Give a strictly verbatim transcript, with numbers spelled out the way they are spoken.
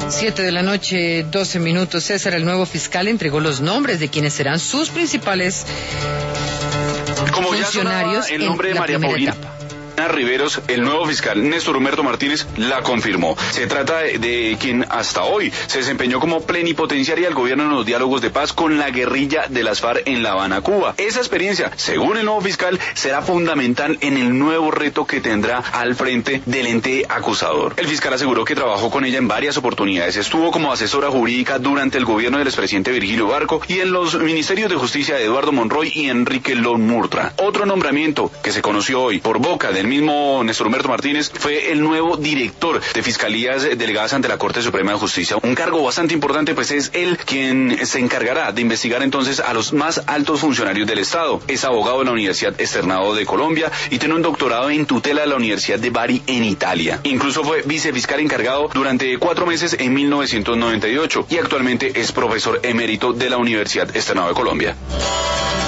Siete de la noche, doce minutos. César, el nuevo fiscal, entregó los nombres de quienes serán sus principales Como funcionarios ya el nombre en de la María primera Paulina etapa. Riveros, el nuevo fiscal Néstor Humberto Martínez la confirmó. Se trata de, de quien hasta hoy se desempeñó como plenipotenciaria del gobierno en los diálogos de paz con la guerrilla de las FARC en La Habana, Cuba. Esa experiencia, según el nuevo fiscal, será fundamental en el nuevo reto que tendrá al frente del ente acusador. El fiscal aseguró que trabajó con ella en varias oportunidades. Estuvo como asesora jurídica durante el gobierno del expresidente Virgilio Barco y en los ministerios de justicia de Eduardo Monroy y Enrique Lon Murtra. Otro nombramiento que se conoció hoy por boca del mismo Néstor Humberto Martínez fue el nuevo director de Fiscalías Delegadas ante la Corte Suprema de Justicia. Un cargo bastante importante, pues es él quien se encargará de investigar entonces a los más altos funcionarios del Estado. Es abogado de la Universidad Externado de Colombia y tiene un doctorado en tutela de la Universidad de Bari en Italia. Incluso fue vicefiscal encargado durante cuatro meses en mil novecientos noventa y ocho y actualmente es profesor emérito de la Universidad Externado de Colombia.